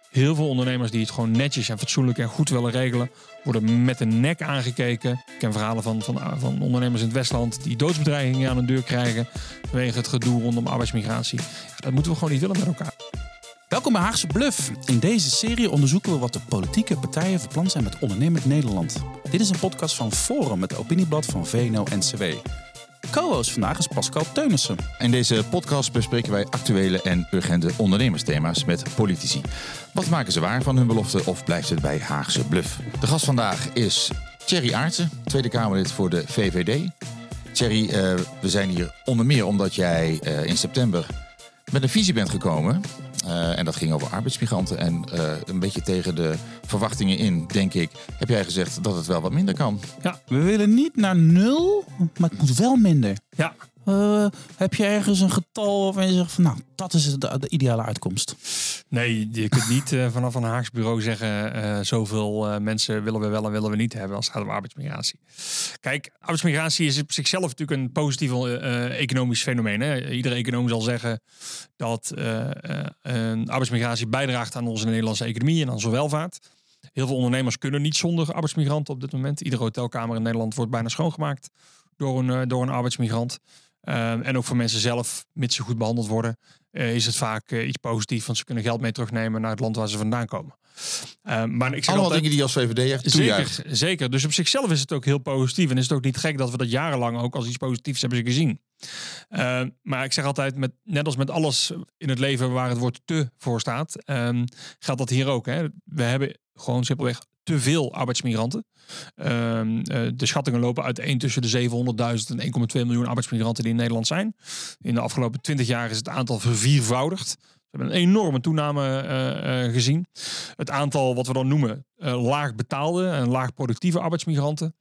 Heel veel ondernemers die het gewoon netjes en fatsoenlijk en goed willen regelen, worden met de nek aangekeken. Ik ken verhalen van ondernemers in het Westland die doodsbedreigingen aan de deur krijgen vanwege het gedoe rondom arbeidsmigratie. Ja, dat moeten we gewoon niet willen met elkaar. Welkom bij Haagse Bluff. In deze serie onderzoeken we wat de politieke partijen van plan zijn met ondernemend Nederland. Dit is een podcast van Forum, het opinieblad van VNO-NCW. Co-host vandaag is Pascal Teunissen. In deze podcast bespreken wij actuele en urgente ondernemersthema's met politici. Wat maken ze waar van hun belofte of blijft het bij Haagse Bluff? De gast vandaag is Thierry Aartsen, Tweede Kamerlid voor de VVD. Thierry, we zijn hier onder meer omdat jij in september met een visie bent gekomen. En dat ging over arbeidsmigranten. En een beetje tegen de verwachtingen in, denk ik, heb jij gezegd dat het wel wat minder kan. Ja, we willen niet naar 0, maar het moet wel minder. Ja. Heb je ergens een getal waarvan je zegt van nou, dat is de ideale uitkomst? Nee, je kunt niet vanaf een Haags bureau zeggen zoveel mensen willen we wel en willen we niet hebben als het gaat om arbeidsmigratie. Kijk, arbeidsmigratie is op zichzelf natuurlijk een positief economisch fenomeen. Hè? Iedere econoom zal zeggen dat arbeidsmigratie bijdraagt aan onze Nederlandse economie en aan onze welvaart. Heel veel ondernemers kunnen niet zonder arbeidsmigranten op dit moment. Iedere hotelkamer in Nederland wordt bijna schoongemaakt door een arbeidsmigrant. En ook voor mensen zelf, mits ze goed behandeld worden, is het vaak iets positiefs. Want ze kunnen geld mee terugnemen naar het land waar ze vandaan komen. Maar ik zeg allemaal altijd, dingen die je als VVD echt toejuicht. Zeker. Dus op zichzelf is het ook heel positief. En is het ook niet gek dat we dat jarenlang ook als iets positiefs hebben gezien. Maar ik zeg altijd, net als met alles in het leven waar het woord te voor staat, geldt dat hier ook. Hè. We hebben gewoon simpelweg te veel arbeidsmigranten. De schattingen lopen uiteen tussen de 700.000 en 1,2 miljoen arbeidsmigranten die in Nederland zijn. In de afgelopen 20 jaar is het aantal verviervoudigd. We hebben een enorme toename gezien. Het aantal wat we dan noemen laag betaalde en laag productieve arbeidsmigranten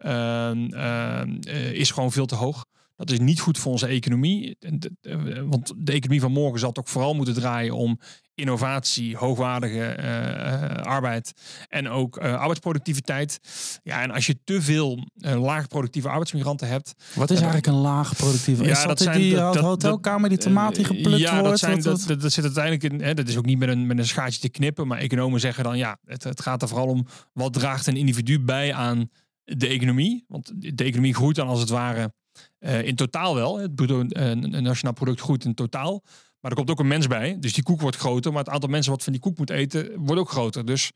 is gewoon veel te hoog. Dat is niet goed voor onze economie. Want de economie van morgen zal toch vooral moeten draaien om innovatie, hoogwaardige arbeid en ook arbeidsproductiviteit. Ja, en als je te veel laag productieve arbeidsmigranten hebt. Wat is eigenlijk een laag productieve? Ja, is dat die hotelkamer, die tomaat die geplukt wordt? Ja, dat zit uiteindelijk in. Hè, dat is ook niet met een schaartje te knippen. Maar economen zeggen dan ja, het gaat er vooral om wat draagt een individu bij aan de economie. Want de economie groeit dan als het ware in totaal wel. Het bruto nationaal product groeit in totaal. Maar er komt ook een mens bij. Dus die koek wordt groter. Maar het aantal mensen wat van die koek moet eten, wordt ook groter. Dus,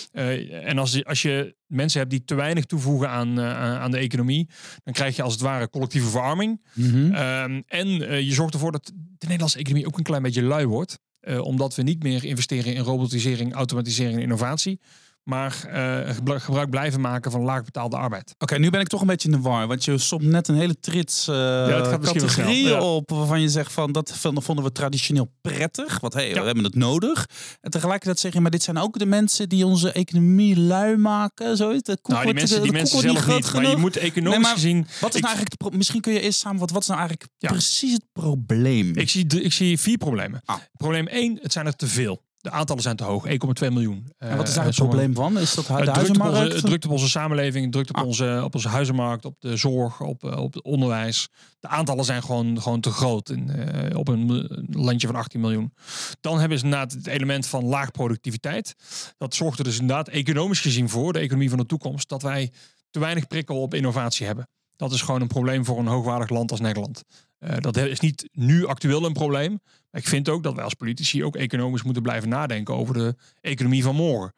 en als je mensen hebt die te weinig toevoegen aan de economie, dan krijg je als het ware collectieve verarming. Mm-hmm. En je zorgt ervoor dat de Nederlandse economie ook een klein beetje lui wordt. Omdat we niet meer investeren in robotisering, automatisering en innovatie. Maar gebruik blijven maken van laagbetaalde arbeid. Oké, nu ben ik toch een beetje in de war. Want je somt net een hele trits categorieën op waarvan je zegt van dat vonden we traditioneel prettig. Want we hebben het nodig. En tegelijkertijd zeg je, maar dit zijn ook de mensen die onze economie lui maken. Zoiets. Die mensen zelf niet. Maar je moet economisch gezien. Wat is nou eigenlijk misschien kun je eerst samen. Wat is nou eigenlijk precies het probleem? Ik zie 4 problemen. Probleem 1, het zijn er te veel. De aantallen zijn te hoog, 1,2 miljoen. En wat is daar het probleem van? Is dat de huizenmarkt? Het drukt op onze samenleving, het drukt op onze huizenmarkt, op de zorg, op het onderwijs. De aantallen zijn gewoon te groot op een landje van 18 miljoen. Dan hebben ze inderdaad het element van laag productiviteit. Dat zorgt er dus inderdaad economisch gezien voor, de economie van de toekomst, dat wij te weinig prikkel op innovatie hebben. Dat is gewoon een probleem voor een hoogwaardig land als Nederland. Dat is niet nu actueel een probleem. Maar ik vind ook dat wij als politici ook economisch moeten blijven nadenken over de economie van morgen.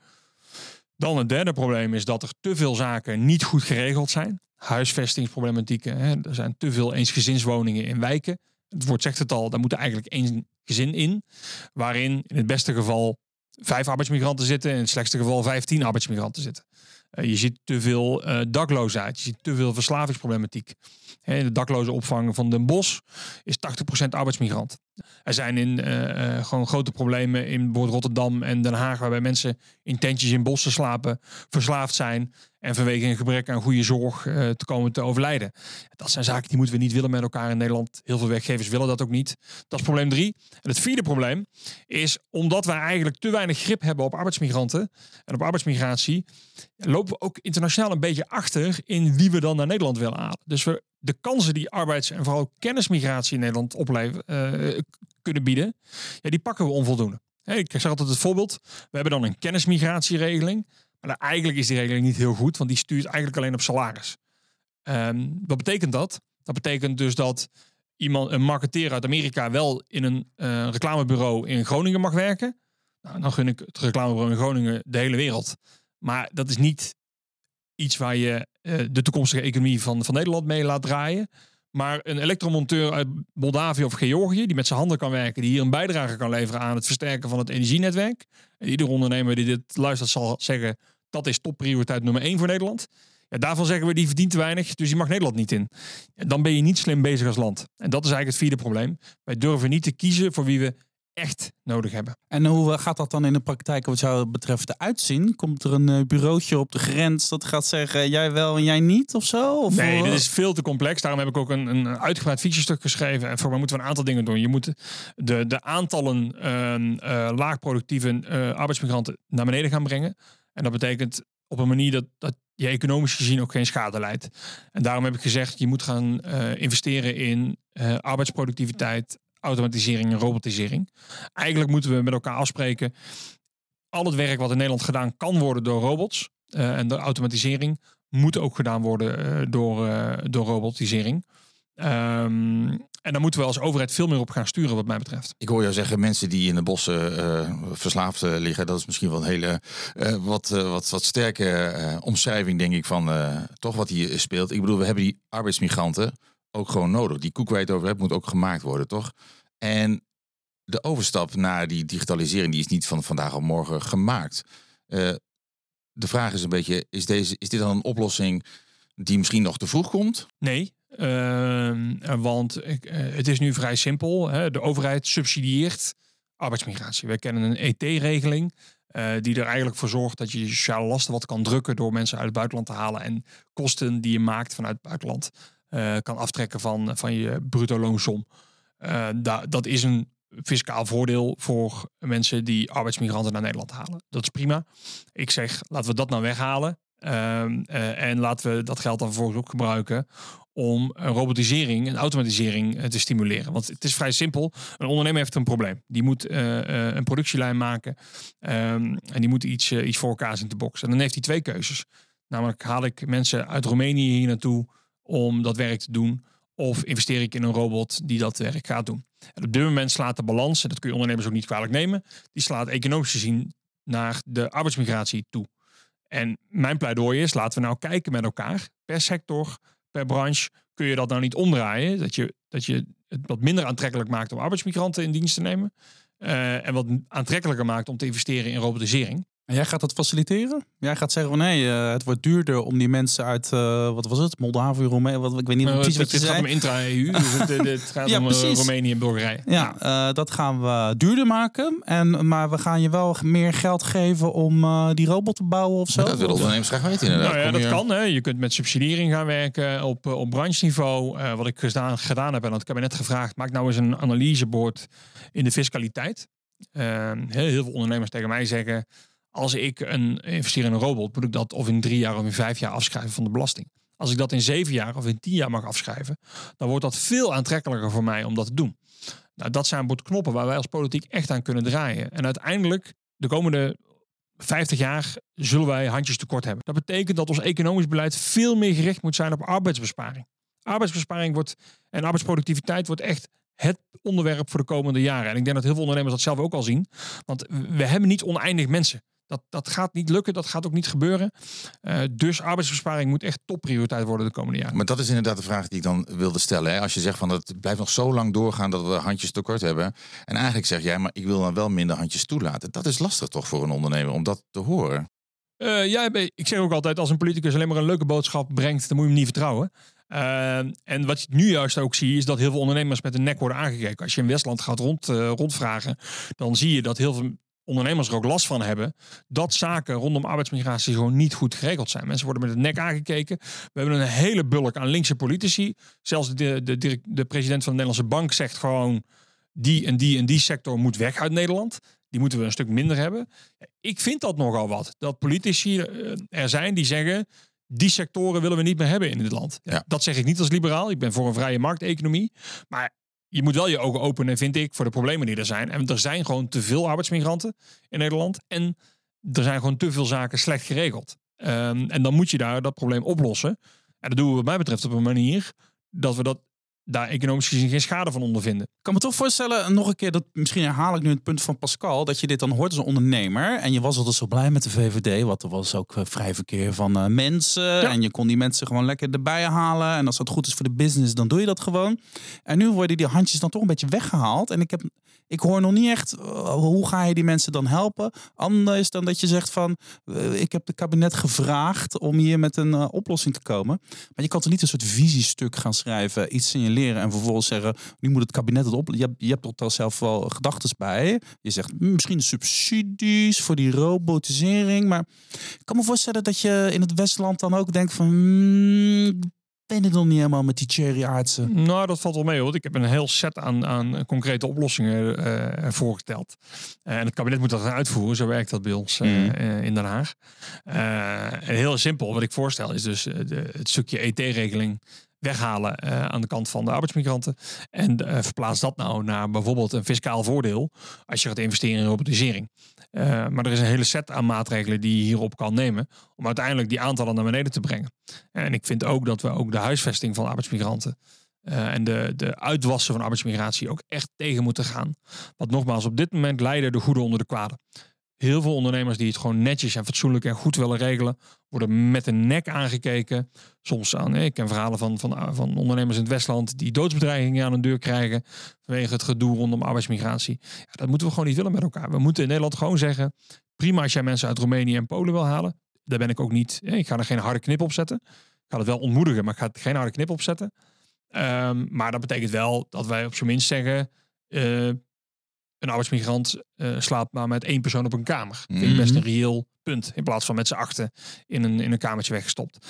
Dan het derde probleem is dat er te veel zaken niet goed geregeld zijn. Huisvestingsproblematieken. Er zijn te veel eensgezinswoningen in wijken. Het woord zegt het al, daar moet er eigenlijk 1 gezin in. Waarin in het beste geval 5 arbeidsmigranten zitten. En in het slechtste geval 15 arbeidsmigranten zitten. Je ziet te veel dakloosheid. Je ziet te veel verslavingsproblematiek. In de dakloze opvang van Den Bosch is 80% arbeidsmigrant. Er zijn gewoon grote problemen in bijvoorbeeld Rotterdam en Den Haag, waarbij mensen in tentjes in bossen slapen, verslaafd zijn en vanwege een gebrek aan goede zorg te komen te overlijden. Dat zijn zaken die moeten we niet willen met elkaar in Nederland. Heel veel werkgevers willen dat ook niet. Dat is probleem 3. En het 4e probleem is, omdat wij eigenlijk te weinig grip hebben op arbeidsmigranten en op arbeidsmigratie, lopen we ook internationaal een beetje achter in wie we dan naar Nederland willen halen. Dus de kansen die arbeids- en vooral kennismigratie in Nederland kunnen bieden, die pakken we onvoldoende. Ik zeg altijd het voorbeeld. We hebben dan een kennismigratieregeling. Maar eigenlijk is die regeling niet heel goed, want die stuurt eigenlijk alleen op salaris. Wat betekent dat? Dat betekent dus dat een marketeer uit Amerika wel in een reclamebureau in Groningen mag werken. Nou, dan gun ik het reclamebureau in Groningen de hele wereld. Maar dat is niet iets waar je de toekomstige economie van Nederland mee laat draaien. Maar een elektromonteur uit Moldavië of Georgië, die met zijn handen kan werken, die hier een bijdrage kan leveren aan het versterken van het energienetwerk. En ieder ondernemer die dit luistert zal zeggen, dat is topprioriteit nummer 1 voor Nederland. Ja, daarvan zeggen we, die verdient te weinig, dus die mag Nederland niet in. En dan ben je niet slim bezig als land. En dat is eigenlijk het vierde probleem. Wij durven niet te kiezen voor wie we echt nodig hebben. En hoe gaat dat dan in de praktijk wat jou betreft uitzien? Komt er een bureautje op de grens dat gaat zeggen, jij wel en jij niet of zo? Of nee, dit is veel te complex. Daarom heb ik ook een uitgebreid featurestuk geschreven. En voor mij moeten we een aantal dingen doen. Je moet de aantallen laagproductieve arbeidsmigranten naar beneden gaan brengen. En dat betekent op een manier dat je economisch gezien ook geen schade leidt. En daarom heb ik gezegd, je moet gaan investeren in arbeidsproductiviteit, automatisering en robotisering. Eigenlijk moeten we met elkaar afspreken, al het werk wat in Nederland gedaan kan worden door robots en de automatisering moet ook gedaan worden door robotisering. En daar moeten we als overheid veel meer op gaan sturen wat mij betreft. Ik hoor jou zeggen, mensen die in de bossen verslaafd liggen, dat is misschien wel een hele wat sterke omschrijving, denk ik, van toch wat hier speelt. Ik bedoel, we hebben die arbeidsmigranten ook gewoon nodig. Die koek waar je het over hebt, moet ook gemaakt worden, toch? En de overstap naar die digitalisering, die is niet van vandaag op morgen gemaakt. De vraag is een beetje, is dit dan een oplossing die misschien nog te vroeg komt? Nee, want het is nu vrij simpel. Hè? De overheid subsidieert arbeidsmigratie. We kennen een ET-regeling die er eigenlijk voor zorgt dat je sociale lasten wat kan drukken door mensen uit het buitenland te halen en kosten die je maakt vanuit het buitenland kan aftrekken van je bruto loonsom. Dat is een fiscaal voordeel voor mensen die arbeidsmigranten naar Nederland halen. Dat is prima. Ik zeg, laten we dat nou weghalen. En laten we dat geld dan vervolgens ook gebruiken om robotisering en automatisering te stimuleren. Want het is vrij simpel. Een ondernemer heeft een probleem. Die moet een productielijn maken. En die moet iets voor elkaar zien te boksen. En dan heeft hij twee keuzes. Namelijk, haal ik mensen uit Roemenië hier naartoe om dat werk te doen, of investeer ik in een robot die dat werk gaat doen. En op dit moment slaat de balans, en dat kun je ondernemers ook niet kwalijk nemen, die slaat economisch gezien naar de arbeidsmigratie toe. En mijn pleidooi is, laten we nou kijken met elkaar, per sector, per branche, kun je dat nou niet omdraaien, dat je het wat minder aantrekkelijk maakt om arbeidsmigranten in dienst te nemen, en wat aantrekkelijker maakt om te investeren in robotisering. En jij gaat dat faciliteren? Jij gaat zeggen van nee, het wordt duurder om die mensen uit, wat was het? Moldavië, Roemenië, ik weet niet precies wat je zei. Het gaat om intra-EU, dus het gaat om Roemenië en Bulgarije. Ja, dat gaan we duurder maken. Maar we gaan je wel meer geld geven om die robot te bouwen of zo. Ja, dat willen ondernemers graag weten inderdaad. Nou ja, dat kan. Hè. Je kunt met subsidiering gaan werken op brancheniveau. Wat ik gedaan heb en het kabinet gevraagd, maak nou eens een analysebord in de fiscaliteit. Heel veel ondernemers tegen mij zeggen, als ik investeer in een robot, moet ik dat of in 3 jaar of in 5 jaar afschrijven van de belasting. Als ik dat in 7 jaar of in 10 jaar mag afschrijven, dan wordt dat veel aantrekkelijker voor mij om dat te doen. Nou, dat zijn knoppen waar wij als politiek echt aan kunnen draaien. En uiteindelijk, de komende 50 jaar, zullen wij handjes tekort hebben. Dat betekent dat ons economisch beleid veel meer gericht moet zijn op arbeidsbesparing. Arbeidsbesparing en arbeidsproductiviteit wordt echt het onderwerp voor de komende jaren. En ik denk dat heel veel ondernemers dat zelf ook al zien. Want we hebben niet oneindig mensen. Dat gaat niet lukken, dat gaat ook niet gebeuren. Dus arbeidsbesparing moet echt topprioriteit worden de komende jaren. Maar dat is inderdaad de vraag die ik dan wilde stellen. Hè? Als je zegt van het blijft nog zo lang doorgaan dat we handjes tekort hebben. En eigenlijk zeg jij, maar ik wil dan wel minder handjes toelaten. Dat is lastig toch voor een ondernemer om dat te horen? Ik zeg ook altijd, als een politicus alleen maar een leuke boodschap brengt, dan moet je hem niet vertrouwen. En wat je nu juist ook zie, is dat heel veel ondernemers met de nek worden aangekeken. Als je in Westland gaat rondvragen, dan zie je dat heel veel ondernemers er ook last van hebben dat zaken rondom arbeidsmigratie gewoon niet goed geregeld zijn. Mensen worden met de nek aangekeken. We hebben een hele bulk aan linkse politici. Zelfs de president van de Nederlandse Bank zegt gewoon, die en die sector moet weg uit Nederland. Die moeten we een stuk minder hebben. Ik vind dat nogal wat. Dat politici er zijn die zeggen, die sectoren willen we niet meer hebben in dit land. Ja. Dat zeg ik niet als liberaal. Ik ben voor een vrije markteconomie. Maar je moet wel je ogen openen, vind ik, voor de problemen die er zijn. En er zijn gewoon te veel arbeidsmigranten in Nederland. En er zijn gewoon te veel zaken slecht geregeld. En dan moet je daar dat probleem oplossen. En dat doen we wat mij betreft op een manier dat we daar economisch gezien geen schade van ondervinden. Ik kan me toch voorstellen, nog een keer, dat misschien herhaal ik nu het punt van Pascal, dat je dit dan hoort als een ondernemer. En je was altijd zo blij met de VVD, want er was ook vrij verkeer van mensen. Ja. En je kon die mensen gewoon lekker erbij halen. En als dat goed is voor de business, dan doe je dat gewoon. En nu worden die handjes dan toch een beetje weggehaald. En ik hoor nog niet echt, hoe ga je die mensen dan helpen? Anders dan dat je zegt van, ik heb het kabinet gevraagd om hier met een oplossing te komen. Maar je kan toch niet een soort visiestuk gaan schrijven, iets signaleren en vervolgens zeggen, nu moet het kabinet het op. Je hebt toch zelf wel gedachtes bij. Je zegt, misschien subsidies voor die robotisering. Maar ik kan me voorstellen dat je in het Westland dan ook denkt van, ben ik nog niet helemaal met die Thierry Aartsen? Nou, dat valt wel mee, hoor. Ik heb een heel set aan concrete oplossingen voorgesteld. En het kabinet moet dat gaan uitvoeren. Zo werkt dat bij ons in Den Haag. En heel simpel, wat ik voorstel is dus het stukje ET-regeling weghalen aan de kant van de arbeidsmigranten. En verplaats dat nou naar bijvoorbeeld een fiscaal voordeel als je gaat investeren in robotisering. Maar er is een hele set aan maatregelen die je hierop kan nemen om uiteindelijk die aantallen naar beneden te brengen. En ik vind ook dat we ook de huisvesting van arbeidsmigranten en de uitwassen van arbeidsmigratie ook echt tegen moeten gaan. Want nogmaals, op dit moment lijden de goede onder de kwade. Heel veel ondernemers die het gewoon netjes en fatsoenlijk en goed willen regelen, worden met de nek aangekeken. Soms ik ken verhalen van ondernemers in het Westland die doodsbedreigingen aan hun deur krijgen vanwege het gedoe rondom arbeidsmigratie. Ja, dat moeten we gewoon niet willen met elkaar. We moeten in Nederland gewoon zeggen, prima als jij mensen uit Roemenië en Polen wil halen. Daar ben ik ook niet. Ik ga er geen harde knip op zetten. Ik ga het wel ontmoedigen, maar ik ga er geen harde knip op zetten. Maar dat betekent wel dat wij op zijn minst zeggen, een arbeidsmigrant slaapt maar met 1 persoon op een kamer. Vind ik best een reëel punt. In plaats van met z'n 8 in een kamertje weggestopt.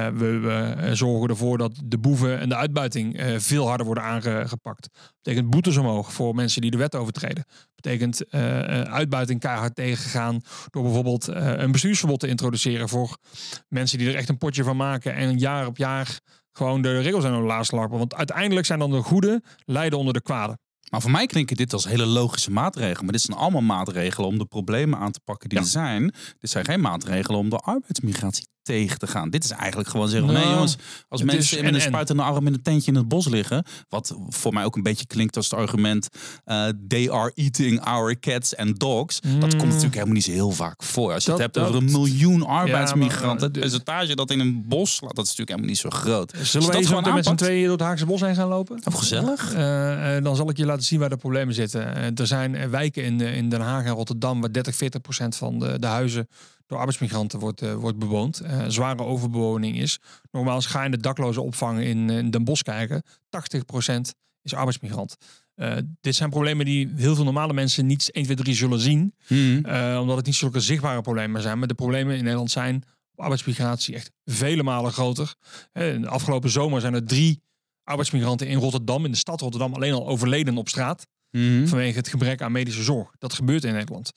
We zorgen ervoor dat de boeven en de uitbuiting veel harder worden aangepakt. Betekent boetes omhoog voor mensen die de wet overtreden. Betekent uitbuiting keihard tegengaan door bijvoorbeeld een bestuursverbod te introduceren voor mensen die er echt een potje van maken en jaar op jaar gewoon de regels aan hun laars larpen. Want uiteindelijk zijn dan de goede lijden onder de kwade. Maar voor mij klinken dit als hele logische maatregelen. Maar dit zijn allemaal maatregelen om de problemen aan te pakken die er zijn. Dit zijn geen maatregelen om de arbeidsmigratie tegen te gaan. Dit is eigenlijk gewoon zeggen, nee jongens, als mensen met een spuitende arm in een tentje in het bos liggen, wat voor mij ook een beetje klinkt als het argument, they are eating our cats and dogs. Dat komt natuurlijk helemaal niet zo heel vaak voor. Als je het hebt over 1 miljoen arbeidsmigranten, het percentage dat in een bos slaat, dat is natuurlijk helemaal niet zo groot. Zullen we zo met z'n tweeën door het Haagse bos heen gaan lopen? Oh, gezellig. Dan zal ik je laten zien waar de problemen zitten. Er zijn wijken in Den Haag en Rotterdam waar 30-40% van de huizen door arbeidsmigranten wordt bewoond. Zware overbewoning is. Nogmaals, ga in de dakloze opvang in Den Bosch kijken. 80% is arbeidsmigrant. Dit zijn problemen die heel veel normale mensen niet 1, 2, 3 zullen zien. Omdat het niet zulke zichtbare problemen zijn. Maar de problemen in Nederland zijn op arbeidsmigratie echt vele malen groter. De afgelopen zomer zijn er 3 arbeidsmigranten in Rotterdam, in de stad Rotterdam, alleen al overleden op straat. Vanwege het gebrek aan medische zorg. Dat gebeurt in Nederland.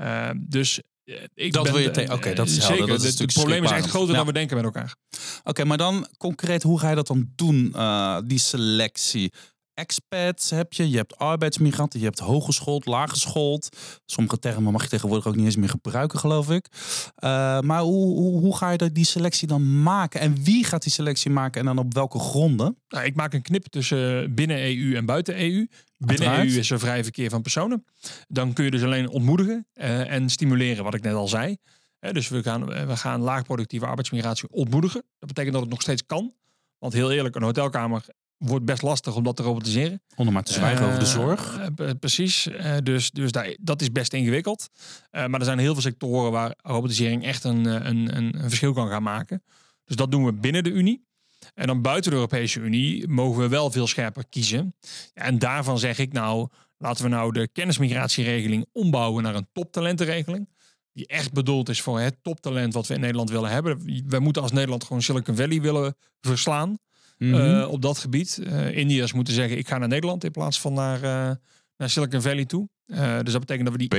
Dus dat wil je Oké, dat is zeker. Dat is het probleem is echt groter dan we denken met elkaar. Oké, maar dan concreet, hoe ga je dat dan doen? Die selectie. Expats heb je hebt arbeidsmigranten, je hebt hogeschoold, laaggeschoold. Sommige termen mag je tegenwoordig ook niet eens meer gebruiken, geloof ik. Maar hoe ga je die selectie dan maken? En wie gaat die selectie maken en dan op welke gronden? Nou, ik maak een knip tussen binnen EU en buiten EU. Binnen EU is er vrij verkeer van personen. Dan kun je dus alleen ontmoedigen en stimuleren, wat ik net al zei. Dus we gaan laagproductieve arbeidsmigratie ontmoedigen. Dat betekent dat het nog steeds kan. Want heel eerlijk, een hotelkamer wordt best lastig om dat te robotiseren. Onder maar te zwijgen over de zorg. Precies. Dus dat is best ingewikkeld. Maar er zijn heel veel sectoren waar robotisering echt een verschil kan gaan maken. Dus dat doen we binnen de Unie. En dan buiten de Europese Unie mogen we wel veel scherper kiezen. Ja, en daarvan zeg ik nou, laten we nou de kennismigratieregeling ombouwen naar een toptalentenregeling. Die echt bedoeld is voor het toptalent wat we in Nederland willen hebben. Wij moeten als Nederland gewoon Silicon Valley willen verslaan. Op dat gebied. Indiërs moeten zeggen, ik ga naar Nederland in plaats van naar Silicon Valley toe. Dus dat betekent dat we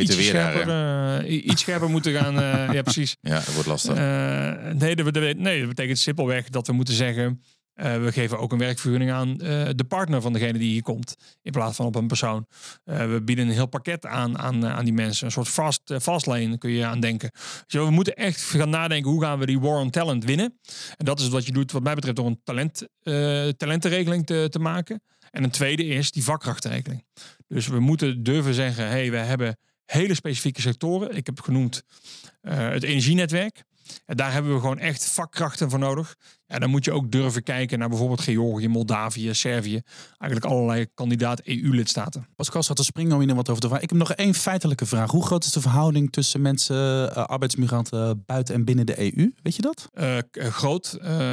die iets scherper moeten gaan. Ja, precies. Ja, dat wordt lastig. Nee, dat betekent simpelweg dat we moeten zeggen, We geven ook een werkvergunning aan de partner van degene die hier komt. In plaats van op een persoon. We bieden een heel pakket aan die mensen. Een soort fast lane kun je aan denken. Dus we moeten echt gaan nadenken. Hoe gaan we die war on talent winnen? En dat is wat je doet wat mij betreft door een talentenregeling te maken. En een tweede is die vakkrachtenregeling. Dus we moeten durven zeggen. We hebben hele specifieke sectoren. Ik heb genoemd het energienetwerk. En daar hebben we gewoon echt vakkrachten voor nodig. Ja, dan moet je ook durven kijken naar bijvoorbeeld Georgië, Moldavië, Servië. Eigenlijk allerlei kandidaat EU-lidstaten. Pascal zat te springen om hier wat over te vragen. Ik heb nog één feitelijke vraag. Hoe groot is de verhouding tussen mensen, arbeidsmigranten buiten en binnen de EU? Weet je dat? Groot.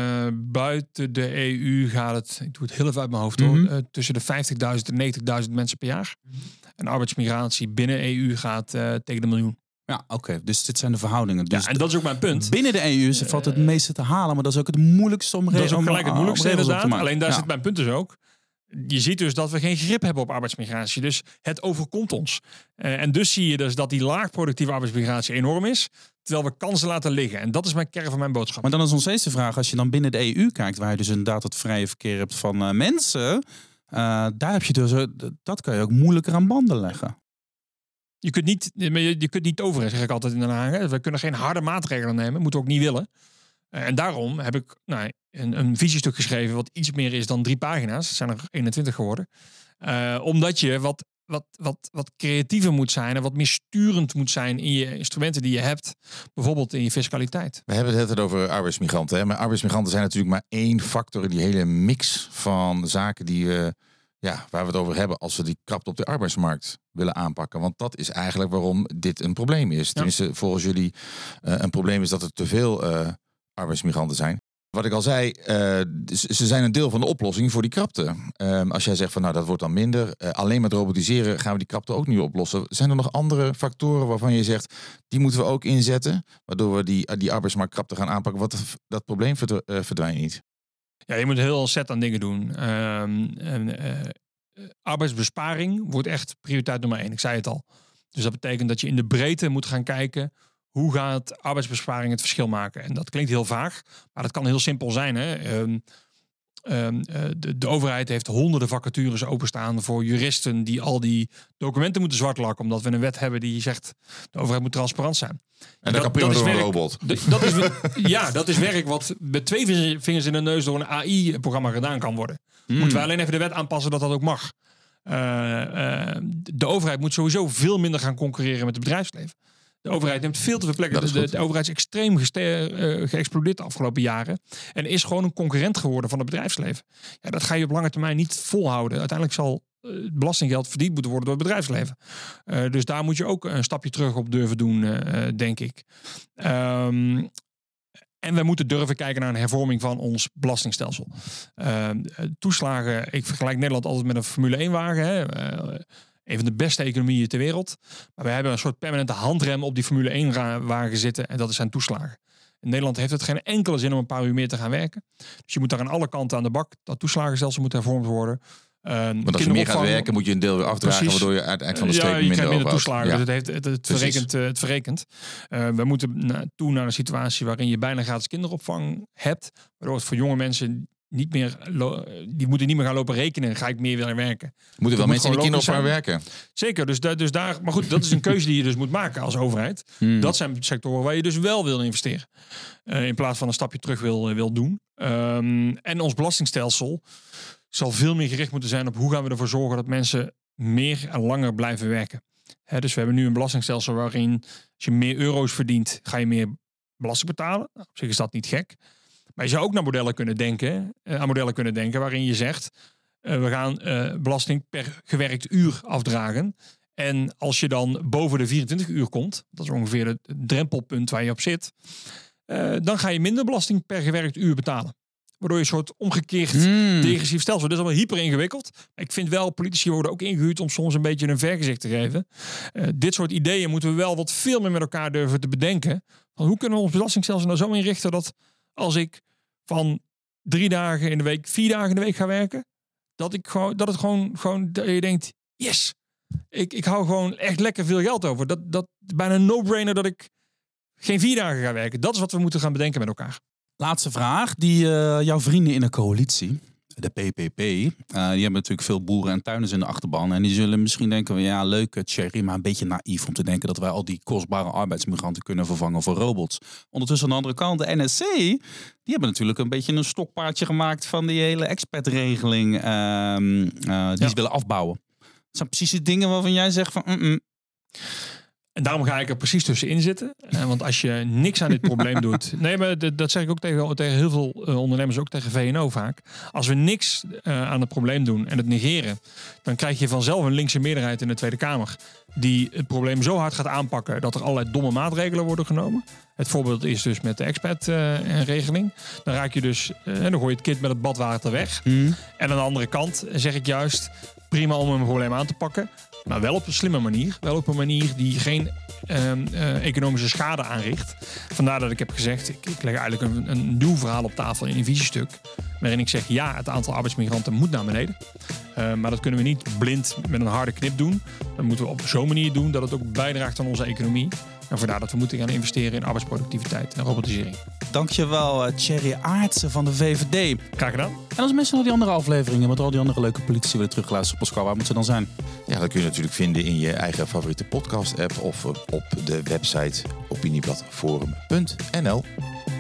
Buiten de EU gaat het, ik doe het heel even uit mijn hoofd hoor, tussen de 50.000 en 90.000 mensen per jaar. En arbeidsmigratie binnen EU gaat tegen de 1 miljoen. Ja, oké. Dus dit zijn de verhoudingen. Dus ja, en dat is ook mijn punt. Binnen de EU valt het meeste te halen, maar dat is ook het moeilijkste om dat is ook gelijk het moeilijkste inderdaad. Alleen daar zit zit mijn punt dus ook. Je ziet dus dat we geen grip hebben op arbeidsmigratie. Dus het overkomt ons. En dus zie je dus dat die laagproductieve arbeidsmigratie enorm is. Terwijl we kansen laten liggen. En dat is mijn kern van mijn boodschap. Maar dan is ons eerste vraag. Als je dan binnen de EU kijkt, waar je dus inderdaad het vrije verkeer hebt van mensen. Daar heb je dus, dat kan je ook moeilijker aan banden leggen. Je kunt niet toveren, zeg ik altijd in Den Haag. We kunnen geen harde maatregelen nemen. Moeten we ook niet willen. En daarom heb ik een visiestuk geschreven wat iets meer is dan 3 pagina's. Het zijn er 21 geworden. Omdat je wat creatiever moet zijn en wat meer sturend moet zijn in je instrumenten die je hebt. Bijvoorbeeld in je fiscaliteit. We hebben het over arbeidsmigranten. Hè? Maar arbeidsmigranten zijn natuurlijk maar één factor in die hele mix van zaken die waar we het over hebben als we die krapte op de arbeidsmarkt willen aanpakken. Want dat is eigenlijk waarom dit een probleem is. Tenminste, volgens jullie een probleem is dat er te veel arbeidsmigranten zijn. Wat ik al zei, ze zijn een deel van de oplossing voor die krapte. Als jij zegt van dat wordt dan minder. Alleen met robotiseren gaan we die krapte ook niet oplossen. Zijn er nog andere factoren waarvan je zegt, die moeten we ook inzetten, waardoor we die arbeidsmarktkrapte gaan aanpakken? Wat dat probleem verdwijnt niet. Ja, je moet een heel set aan dingen doen. Arbeidsbesparing wordt echt prioriteit nummer 1. Ik zei het al. Dus dat betekent dat je in de breedte moet gaan kijken, hoe gaat arbeidsbesparing het verschil maken? En dat klinkt heel vaag, maar dat kan heel simpel zijn. Hè? De overheid heeft honderden vacatures openstaan voor juristen die al die documenten moeten zwartlakken, omdat we een wet hebben die zegt de overheid moet transparant zijn. En dat kan prima door een robot. Dat is werk wat met 2 vingers in de neus door een AI-programma gedaan kan worden. Moeten we alleen even de wet aanpassen dat dat ook mag. De overheid moet sowieso veel minder gaan concurreren met het bedrijfsleven. De overheid neemt veel te veel plekken. De overheid is extreem geëxplodeerd de afgelopen jaren. En is gewoon een concurrent geworden van het bedrijfsleven. Ja, dat ga je op lange termijn niet volhouden. Uiteindelijk zal belastinggeld verdiend moeten worden door het bedrijfsleven. Dus daar moet je ook een stapje terug op durven doen, denk ik. En we moeten durven kijken naar een hervorming van ons belastingstelsel. Toeslagen, ik vergelijk Nederland altijd met een Formule 1-wagen. Een van de beste economieën ter wereld. Maar we hebben een soort permanente handrem op die Formule 1-wagen zitten. En dat zijn toeslagen. In Nederland heeft het geen enkele zin om een paar uur meer te gaan werken. Dus je moet daar aan alle kanten aan de bak. Dat toeslagenstelsel moet hervormd worden. Want als je meer gaat werken, moet je een deel weer afdragen. Precies. Waardoor je uiteindelijk van de streep je minder minder toeslagen. Ja. Dus het verrekent. We moeten toe naar een situatie waarin je bijna gratis kinderopvang hebt. Waardoor het voor jonge mensen die moeten niet meer gaan lopen rekenen. Ga ik meer willen werken. Moeten wel mensen in de kinderopvang werken? Zeker. Dus daar. Maar goed, dat is een keuze die je dus moet maken als overheid. Dat zijn sectoren waar je dus wel wil investeren. In plaats van een stapje terug wil doen. En ons belastingstelsel zal veel meer gericht moeten zijn op hoe gaan we ervoor zorgen dat mensen meer en langer blijven werken. Dus we hebben nu een belastingstelsel waarin als je meer euro's verdient, ga je meer belasting betalen. Nou, op zich is dat niet gek. Maar je zou ook naar modellen kunnen denken waarin je zegt, we gaan belasting per gewerkt uur afdragen. En als je dan boven de 24 uur komt, dat is ongeveer het drempelpunt waar je op zit, dan ga je minder belasting per gewerkt uur betalen. Waardoor je een soort omgekeerd degressief stelsel. Dat is allemaal hyper ingewikkeld. Ik vind wel, politici worden ook ingehuurd om soms een beetje een vergezicht te geven. Dit soort ideeën moeten we wel wat veel meer met elkaar durven te bedenken. Van hoe kunnen we ons belastingstelsel nou zo inrichten dat als ik van 3 dagen in de week 4 dagen in de week ga werken, dat je denkt, yes, ik hou gewoon echt lekker veel geld over. Dat bijna een no-brainer dat ik geen 4 dagen ga werken. Dat is wat we moeten gaan bedenken met elkaar. Laatste vraag. Jouw vrienden in de coalitie, de PPP, die hebben natuurlijk veel boeren en tuinders in de achterban. En die zullen misschien denken van ja, leuk Thierry, maar een beetje naïef om te denken dat wij al die kostbare arbeidsmigranten kunnen vervangen voor robots. Ondertussen aan de andere kant, de NSC, die hebben natuurlijk een beetje een stokpaardje gemaakt van die hele expertregeling die ze willen afbouwen. Dat zijn precies die dingen waarvan jij zegt van... En daarom ga ik er precies tussenin zitten. Want als je niks aan dit probleem doet... Nee, maar dat zeg ik ook tegen heel veel ondernemers, ook tegen VNO vaak. Als we niks aan het probleem doen en het negeren... dan krijg je vanzelf een linkse meerderheid in de Tweede Kamer... die het probleem zo hard gaat aanpakken... dat er allerlei domme maatregelen worden genomen. Het voorbeeld is dus met de expat-regeling. Dan raak je dus... dan gooi je het kind met het badwater weg. En aan de andere kant zeg ik juist... prima om een probleem aan te pakken... maar wel op een slimme manier. Wel op een manier die geen economische schade aanricht. Vandaar dat ik heb gezegd... ik leg eigenlijk een nieuw verhaal op tafel in een visiestuk... waarin ik zeg, ja, het aantal arbeidsmigranten moet naar beneden. Maar dat kunnen we niet blind met een harde knip doen. Dat moeten we op zo'n manier doen... dat het ook bijdraagt aan onze economie. En vandaar dat we moeten gaan investeren in arbeidsproductiviteit en robotisering. Dankjewel, Thierry Aartsen van de VVD. Graag gedaan. En als mensen naar die andere afleveringen met al die andere leuke politici willen terugluisteren, Pascal, waar moeten ze dan zijn? Ja, dat kun je natuurlijk vinden in je eigen favoriete podcast-app of op de website opinieplatforum.nl.